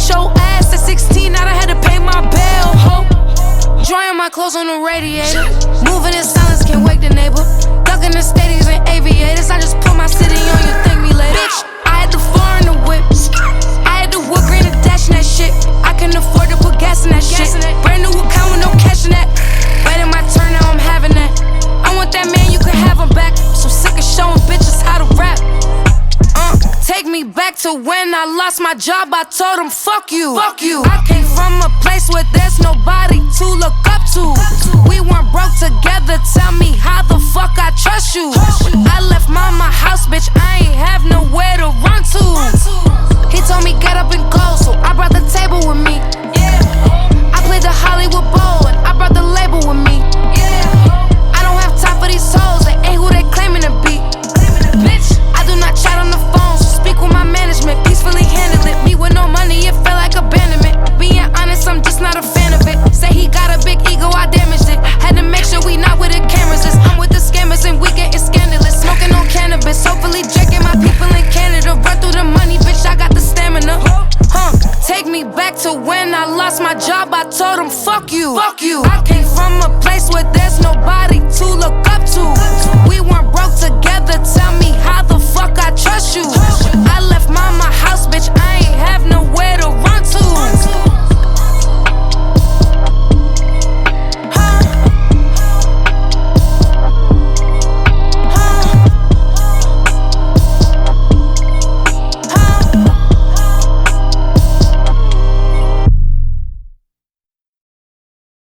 your ass at 16, I done had to pay my bill. Ho. Drying my clothes on the radiator. Moving in silence, can't wake the neighbor. Ducking the stadiums and aviators. I just put my city on you, thank me later. Bitch, I had the foreign the whip. I had the wood grain and dash in that shit. I can afford to put gas in that shit. Brand new account with no cash in that. Waiting my turn, now I'm having that. I want that man, you can have him back. So sick of showing bitches how to rap. Take me back to when I lost my job, I told him, fuck you. Fuck you. I came from a place where there's nobody to look up to. We weren't broke together, tell me how the fuck I trust you. I left mama house, bitch, I ain't have nowhere to run to. He told me get up and go, so I brought the table with me. I played the Hollywood Bowl and I brought the label with me. I don't have time for these hoes, they ain't who they claiming to be. Bitch, I do not chat on the phone, so speak with my management, peacefully handle it. Me with no money, it felt like abandonment. Being honest, I'm just not a fan of it. Say he got a big ego, I damaged it. Had to make sure we not where the cameras is. I'm with the scammers and we getting scandalous. Smoking on cannabis, hopefully drinking my people in Canada. Run through the money, bitch, I got the stamina. Take me back to when I lost my job, I told him, fuck you. Fuck you. I came from a place where there's nobody to look